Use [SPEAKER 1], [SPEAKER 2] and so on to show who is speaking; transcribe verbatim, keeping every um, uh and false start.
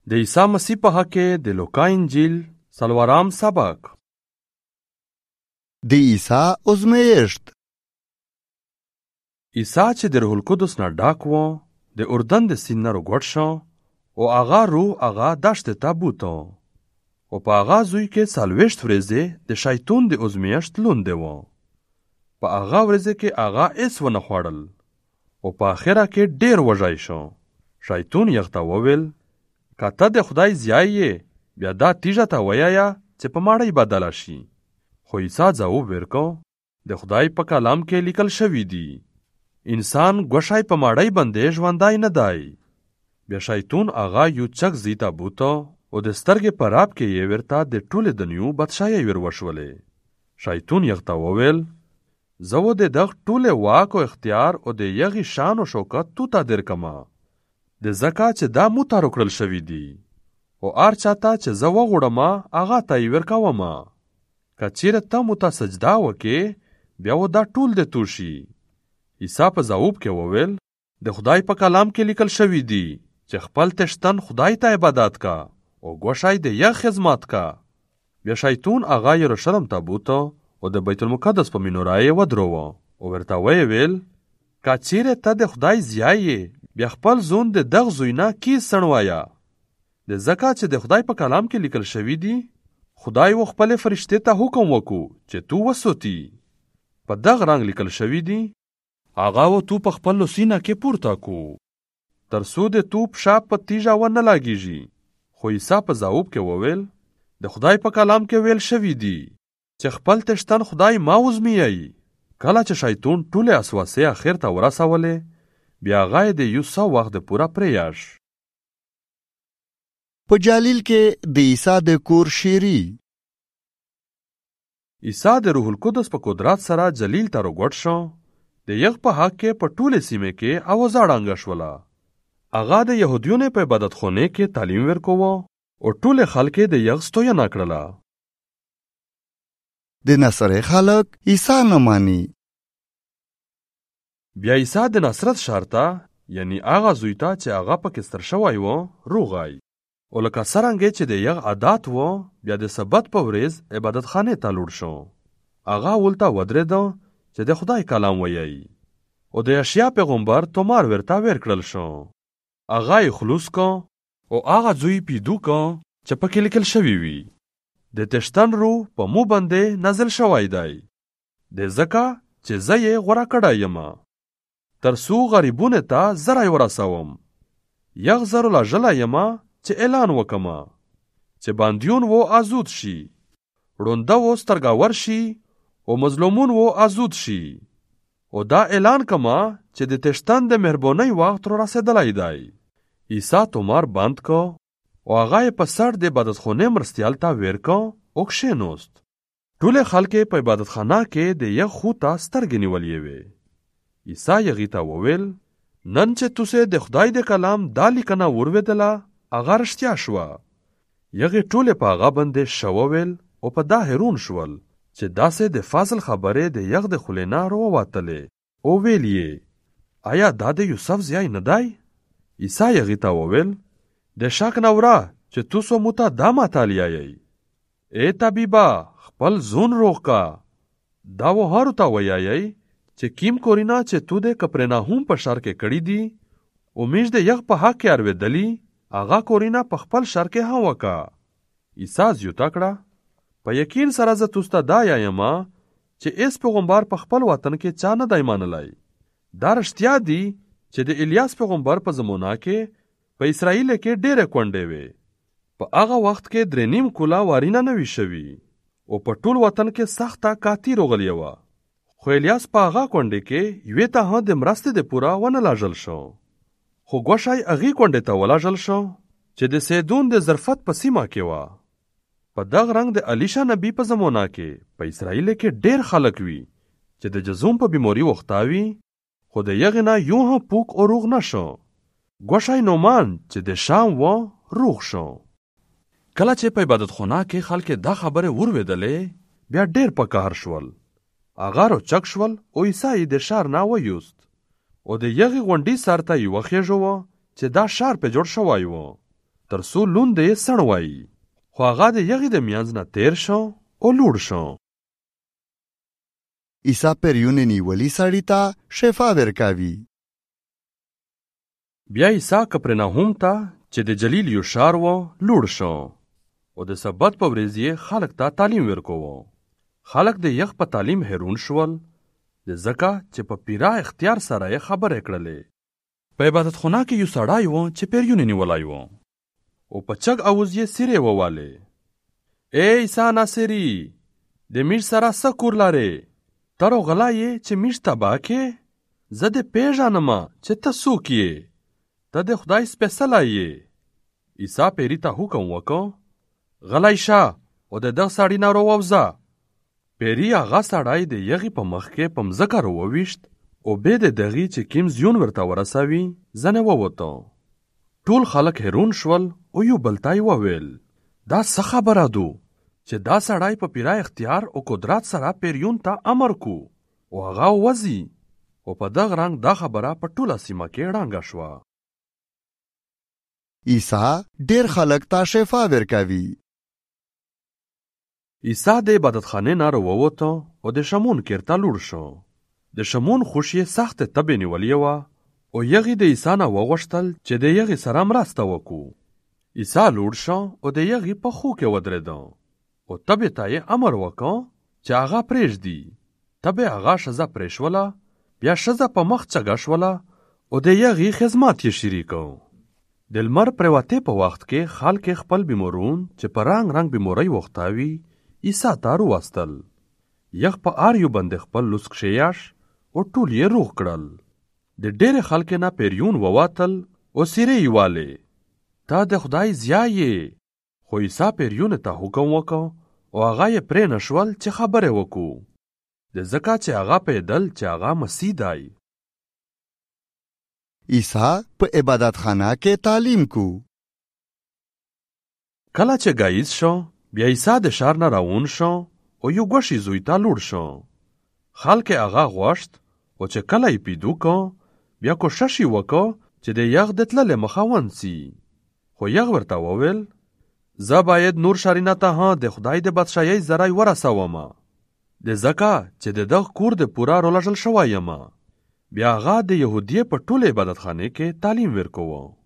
[SPEAKER 1] د عیسی مسیح په حق کې د لوقا انجیل څلورم سبق.
[SPEAKER 2] د عیسی ازمیښت.
[SPEAKER 1] عیسی چې د روح القدس نه ډاک و د اردن د سیند نه راګوټ شو او هغه روح هغه دښتې ته بوته او په هغه زوی کې څلوېښت ورځې د شیطان د ازمیښت لوندې و. په هغه ورځې کې هغه هېڅ ونه خوړل او په اخره کې ډېر وږی شو. شیطان یې ورته وویل که ته د خدای زیای یې بیا دا تیږه ته وایه چې په ماړۍ بدله شي. خو عیسی ځواب ورکړ د خدای په کلام کې لیکل شوي دي انسان ګوښی په ماړۍ باندې ژوندی نه دی. بیا شیطان هغه یو چک ځای ته بوته او د سترګې په راب کې یې ورته د ټولې دنیو بادشاهۍ ور وښولې. شیطان یې ورته وویل زه و د دغه ټولې واک او اختیار او د یغې شان او شوکت تو ته درکمه د ځکه چې دا مو ته راکړل شوي دي او هر چاته چې زه وغواړم هغه ته یې ورکوم. که چیرې ته مو ته سجده وکړې بیا و دا ټول د تو شي. عیسی په ځواب کې وویل د خدای په کلام کې لیکل شوي دي چې خپل تشتن خدای ته عبادت کا او ګوښی د یغ خدمت کا. بیا شیطان هغه یروشلم ته بوته او د بیت المقدس په مناره یې ودروه او ورته ویې ویل که چیرې ته د خدای زیای یې بیا خپل زون د دغ زوی نه کیس سڼوایه د ځکه چې د خدای په کلام کې لیکل شوي دي خدای و خپلې فرشتې ته حکم وکړو چې تو وسوتي. په دغ رنګ لیکل شوي دي هغه و تو په خپل سینه کې پورته کو تر څو د تو پښه په تیږه ونه لګېږي. خو عیسی په ځواب کې وویل د خدای په کلام کې ویل شوي دي چې خپل تشتن خدای ما وزمیایي. کله چې شیطان ټولې اسواسې اخر ته ورسولې بیا هغه یې د یو څه وخت دپوره پرېیښ.
[SPEAKER 2] په جلیل کې د عیسی د کور شیري.
[SPEAKER 1] عیسی د روح القدس په قدرت سره جلیل ته راګوټ شو. د یغ په حق کې په ټولې سیمې کې اوازه ړنګه شوله. هغه د یهودیانو په عبادتخانې کې تعلیم ورکوه او ټولې خلک یې د یغ ستوینه کړله.
[SPEAKER 2] د نصرې خلک عیسی نه ماني.
[SPEAKER 1] بیا عیسی د نصرت ښار ته یعنی هغه زوی ته چې هغه پکې ستر شوی و روغی او لکه څرنګه چې د یغ عادت و بیا د سبت په ورځ عبادتخانې ته لوړ شو. هغه ولته ودرېده چې د خدای کلام ویایي او د یشیا پیغمبر تومار ورته ورکړل شو. هغه یې خلوص کو او هغه زوی پیدو کو چې پکې لیکل شوي وي د تشتن روح په مو باندې نازل شوی دی د ځکه چې زه یې غوره کړی یم تر څو غریبونو ته زری ورسوم. یغ زرو لا ژلی یم چې اعلان وکم چې باندیون و آزود شي ړونده و سترګاور شي او مظلومون و آزود شي او دا اعلان کما چې د تشتن د مهربانۍ وخت را رسېدلی دی. عیسی تومار بند کو او هغه یې په سر د عبادتخانې مرستیال ته ورکو او کښېنوست. ټولې خلک په عبادتخانه کې د یغ خو ته سترګې نیولې وې. عیسی هغې ته وویل نن چې تاسې د خدای د کلام دا لیکنه ورودله هغه رښتیا شوه. یغې ټولې په هغه باندې ښه وویل او په دا حیران شول چې داسې د فضل خبرې د یغ د خولې نه راووتلې او ویل یې آیا دا د یوسف زیای نه دی؟ عیسی هغې ته وویل د شک نه وره چې تاسو مو ته دا متل یایئ ای طبیبه خپل زون روغ کا. دا و هارو ته ویایئ چې کیم کورینه چې تو د کپرناهوم په ښار کې کړي دي او میږ د یغ په حق کې اورېدلي هغه کورینه په خپل ښار کې هم وکړه. عیسی زیاته کړه په یقین سره زه تاسو ته دا یایم چې هېڅ پیغمبر په خپل وطن کې چا نه دی منلی. دا رښتیا دي چې د الیاس پیغمبر په زمانه کې په اسرائیل کې ډېرې کونډې وې. په هغه وخت کې درې نیم کوله وارینه نه وي شوي او په ټول وطن کې سخته کاتی راغلې وه. خو الیاس په هغه کونډې کې یوې ته هم د مرستې دپوره ونه لږل شو. خو ګوښی هغې کونډې ته ولږل شو چې د سیدون د زرفت په سیمه کې وه. په دغه رنګ د الیشا نبی په زمانه کې په اسرائیل کې ډېر خلک وي چې د جزوم په بیماري وختاوي خو د یغې نه یو هم پوک او روغ نه شو. ګوښی نومان چې د شام و روغ شو. کله چې په عبادتخانه کې خلک دا خبرې ورودلې بیا ډېر په قهر شول. هغه راچک شول او عیسی یې د ښار نه ویوست او د یغې غونډۍ سر ته یې وخېژوه چې دا ښار پې جوړ شوی و. تر څو لوند یې سڼ وایي، خو هغه د یغې د منځ نه تیر شو او لوړ شو.
[SPEAKER 2] عیسی پریون نیولي سړي ته شفا ورکوي.
[SPEAKER 1] بیا عیسی کپرناهوم ته چې د جلیلیو ښار و لوړ شو او د سبت په ورځ یې خلک ته تعلیم ورکوه. خلک د یغ په تعلیم حیرون شول، د ځکه چې په پیرا اختیار سره یې خبرې کړلې. په عبادتخونه کې یو سړی و چې پریون نیولی و او په چغ اوز یې سیرې ووالې: ای عیسی ناصري، د میش سره څه کور لرې؟ ته راغلی یې چې میش تباه کې؟ زه دې پېژنمه چې ته څوک یې، ته د خدای سپېڅلی یې. عیسی پیري ته حکم وکړ: غلی شه او د دغه سړي نه راووځه. پیري هغه سړی د یغې په مخ کې په مځکه راوویشت او بیا د دغې چې کوم زیون ورته ورسوي ځنې ووته. ټول خلک حیرون شول او یو بل ته یې وویل: دا څه خبره ده چې دا سړی په پیرا اختیار او قدرت سره پیریون ته امر کو او هغه وځي. او په دغه رنګ دا خبره په ټوله سیمه کې ړنګه شوه.
[SPEAKER 2] عیسی ډېر خلک ته شفا ورکوي.
[SPEAKER 1] عیسی د عبادتخانې نه راووته او د شمون کور ته لوړ شو. د شمون خوش یې سخته تبې نیولې وه او یغې د عیسی نه وغوښتل چې د یغې سره مرسته وکړو. عیسی لوړ شو او د یغې په خو کې ودرېده او تبې ته یې امر وکړ چې هغه پرېږدي. تبې هغه ښځه پرېښوله، بیا ښځه په مخ چږه شوله او د یغې خدمت یې شروع کړ. د لمر پرېوتې په وخت کې خلک خپل بیمارون چې په رنګ رنګ بیمارۍ وخته وي عیسی ته راوستل. یغ په هر یو باندې خپل لوڅ کښېیاش او ټول یې روغ کړل. د ډېرې خلکې نه پیریون ووتل او سیرې یې والې: ته د خدای ضیا یې. خو عیسی پیریون ته حکم وکړ او هغه یې پرې نه شول چې خبرې وکړو، د ځکه چې هغه پوهېدل چې هغه مسیح دی.
[SPEAKER 2] عیسی په عبادتخانه کې تعلیم کو.
[SPEAKER 1] کله چې ګایز شو، بیا عیسی د ښار نه راون شو او یو ګوښې زوی ته لوړ شو. خلک یې هغه غوښت او چې کله یې پیدا کړ، بیا کوښښ یې وکړ چې د یغ د تللې مخه ونیسي. خو یغ ورته وویل: زه باید نور ښارونه ته هم د خدای د بادشاهۍ زری ورسومه، د ځکه چې د دغه کور د پوره رالېږل شوی یم. بیا هغه د یهودیې په ټولې عبادتخانې کې تعلیم ورکوه.